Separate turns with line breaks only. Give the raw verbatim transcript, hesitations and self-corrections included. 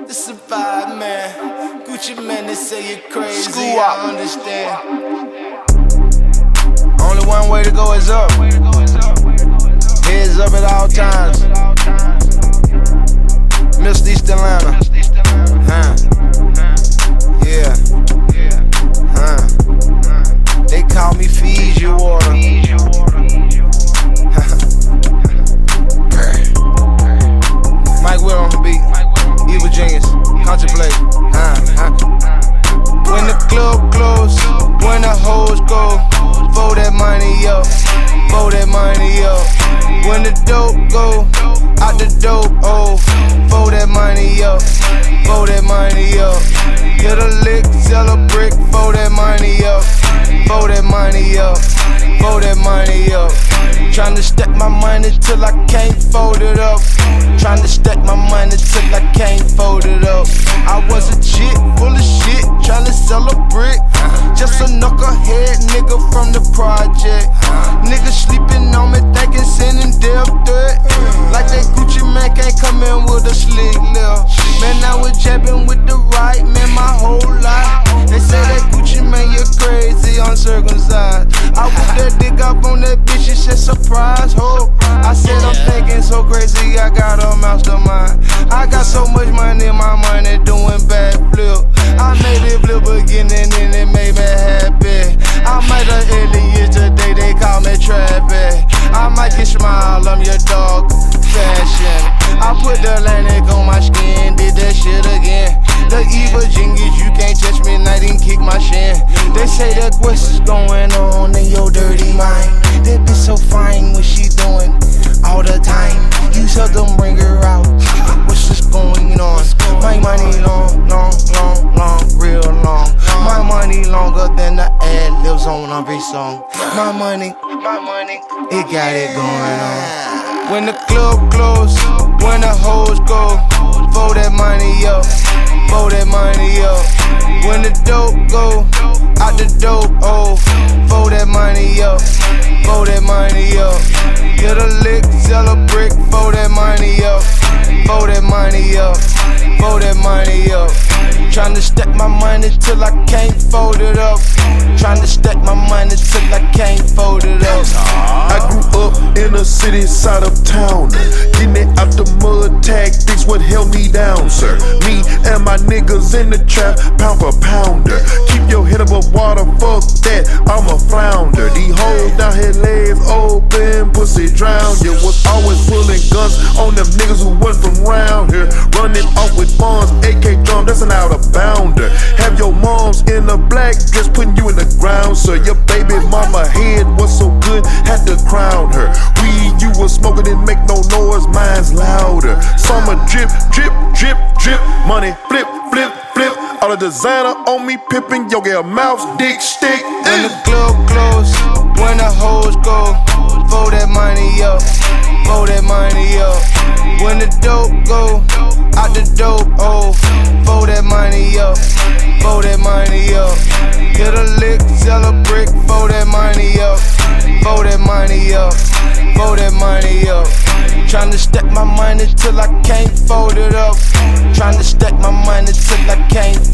This a vibe, man. Gucci man, they say you're crazy.
School
I
up.
understand. Only one way to go is up. Heads up at all times. Miss East Atlanta. Huh. Yeah. Huh. They call me Fiji Water. Mike Will on the beat. Evil Genius. Contemplate. Huh. Huh. When the club close, when the hoes go, fold that money up, fold that money up. When the dope go, out the dope, oh, fold that money up, fold that money up. Get a lick, sell a brick, fold that money up, fold that money up, fold that money up. Tryna stack my money till I can't fold it up. Tryna stack my money till I can't fold it up. I was a chick full of shit, tryna sell a brick. Just a knucklehead nigga from the project. Niggas sleeping on me, thinking sending death threat. Like that Gucci man can't come in with a slick lil. Man, I was jabbing with the right man my whole life. They say that Gucci man, you're crazy, uncircumcised. I whip that dick up on that bitch, she said surprise, ho. I said I'm thinking so crazy, I got a mastermind. I got so much money, my money doing bad flip. I made it flip beginning and it made me happy. I might have aliens today, they call me Trappy. I might get smile, I'm your dog, fashion. I put the Atlantic on my skin, did that shit again. The evil genius, you can't touch me, and I didn't kick my shin. They say that what's is going on in your dirty mind. That bitch so fine, what she doing all the time. You seldom bring her out, what's just going on? My money long, long, long, long, real long. My money longer than the ad libs on every song. My money, my money, it got it going on. When the club close, when the hoes go, fold that money up, fold that money up. When the dope go, out the dope, oh, fold that money up, fold that money up. Get a lick, sell a brick, fold that money up, fold that money up, fold that money up. Tryna stack my money till I can't fold it up. Tryna stack my money till I can't fold it up.
I grew up in a city side of town. Getting it out the mud, tactics what held me down, sir. Me and my niggas in the trap, pound for pounder. Keep your head above water, fuck that, I'm a flounder. These hoes down here legs open, pussy drown. You was always pulling guns on them niggas who wasn't from round here. Running off with funds, A K drum, that's an out of bounder. Have your moms in a black dress putting you in the ground, sir. Your baby mama head was so good, had to crown her. Weed you was smoking didn't make no noise, mine's louder. Summer drip, drip, drip, drip. Money flip, flip, flip. All the designer on me pippin', yo, get a mouse, dick, stick.
When the club close, when the hoes go, fold that money up, fold that money up. When the dope go, out the dope, oh, fold that money up, fold that money up. Get a lick, sell a brick, fold that money up, fold that money up, fold that money up. Tryna stack my money till I can't fold it up. Tryna stack my money till I can't